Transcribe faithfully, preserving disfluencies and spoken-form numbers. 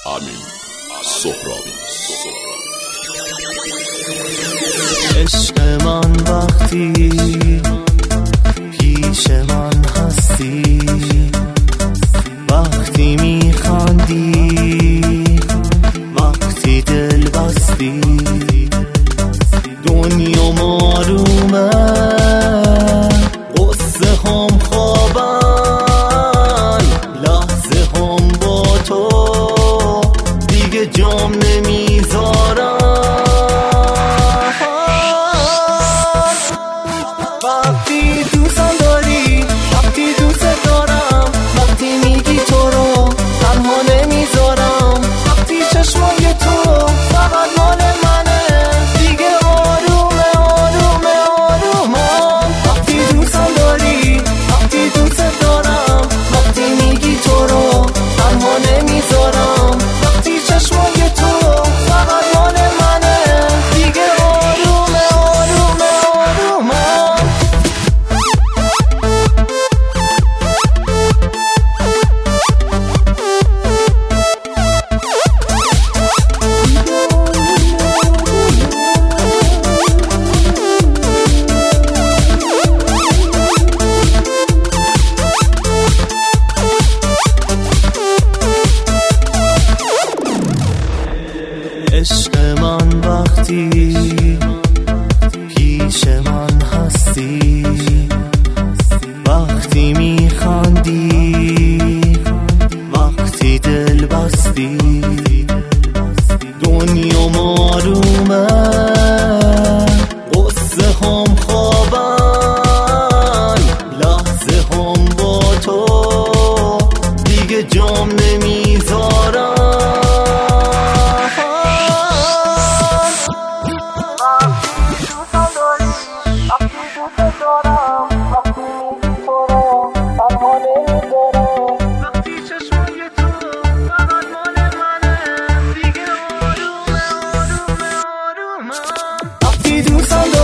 امین سهرابی. عشق من وقتی پیش من هستی، وقتی میخندی، وقتی دل بستی، دنیا معلومه، قصه هم خوابن، لحظه هم با تو دیگه جام نمیذارم. وقتی دوستم داری، وقتی دوست دارم، وقتی میگی تو رو تنها نمیذارم، وقتی چشمای تو فقط مال منه، دیگه آرومه آرومه آرومم. وقتی دوستم داری، وقتی دوست دارم، وقتی میگی تو رو تنها نمیذارم، وقتی چشمای تو فقط مال منه، دیگه آرومه آرومه آرومم. عشق من وقتی پیش من هستی، وقتی میخندی، وقتی دل بستی، دنیا معلومه، قصه هم خوابن، لحظه هم با تو دیگه جام نمیذارم. وقتی دوستم